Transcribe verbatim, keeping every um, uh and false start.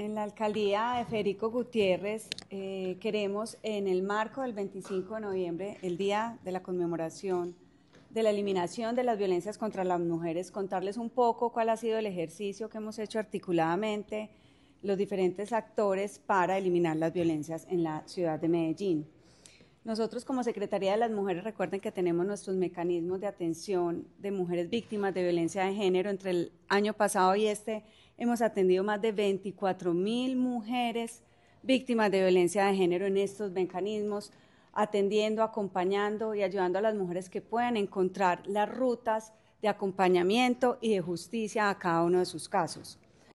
En la alcaldía de Federico Gutiérrez eh, queremos, en el marco del veinticinco de noviembre, el día de la conmemoración de la eliminación de las violencias contra las mujeres, contarles un poco cuál ha sido el ejercicio que hemos hecho articuladamente los diferentes actores para eliminar las violencias en la ciudad de Medellín. Nosotros como Secretaría de las Mujeres, recuerden que tenemos nuestros mecanismos de atención de mujeres víctimas de violencia de género. Entre el año pasado y este hemos atendido más de veinticuatro mil mujeres víctimas de violencia de género en estos mecanismos, atendiendo, acompañando y ayudando a las mujeres que puedan encontrar las rutas de acompañamiento y de justicia a cada uno de sus casos.